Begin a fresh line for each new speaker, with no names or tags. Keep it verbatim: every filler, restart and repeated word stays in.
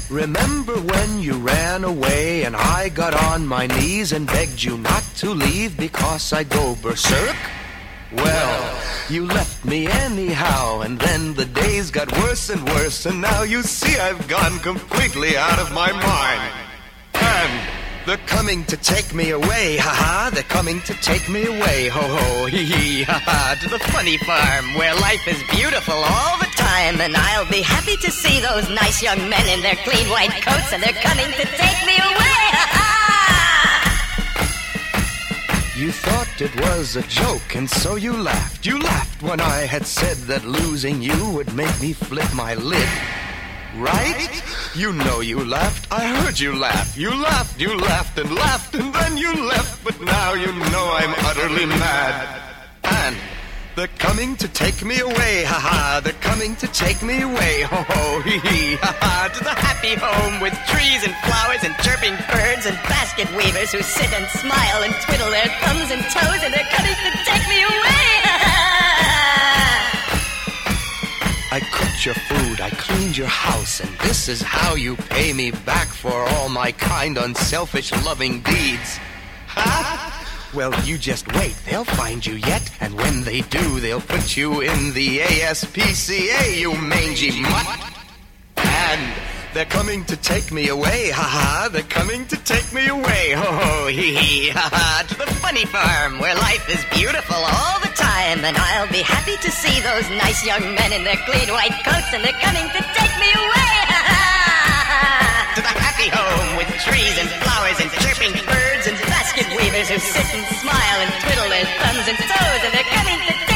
Remember when you ran away and I got on my knees and begged you not to leave because I'd go berserk? Well, you left me anyhow, and then the days got worse and worse, and now you see I've gone completely out of my mind. And they're coming to take me away, ha-ha, they're coming to take me away, ho-ho, hee-hee, ha-ha, to the funny farm where life is beautiful all the time, and I'll be happy to see those nice young men in their clean white coats, and they're coming to take me away, ha-ha! You thought it was a joke, and so you laughed. You laughed when I had said that losing you would make me flip my lid. Right? You know you laughed. I heard you laugh. You laughed, you laughed and laughed, and then you left. But now you know I'm utterly mad. And they're coming to take me away, ha-ha. They're coming to take me away, ho-ho, hee-hee, ha-ha. To the happy home with trees and flowers and chirping birds and basket weavers who sit and smile and twiddle their thumbs and toes, and they're coming to take me away, ha-ha. I cooked your food, I cleaned your house, and this is how you pay me back for all my kind, unselfish, loving deeds. Ha? Well, you just wait, they'll find you yet, and when they do, they'll put you in the A S P C A, you mangy mutt. And they're coming to take me away, ha-ha, they're coming to take me away, ho-ho, hee-hee, ha-ha, to the funny farm where life is beautiful all the time, and I'll be happy to see those nice young men in their clean white coats, and they're coming to take me away, ha-ha, to the happy home with trees and flowers and chirping birds and basket weavers who sit and smile and twiddle their thumbs and toes, and they're coming to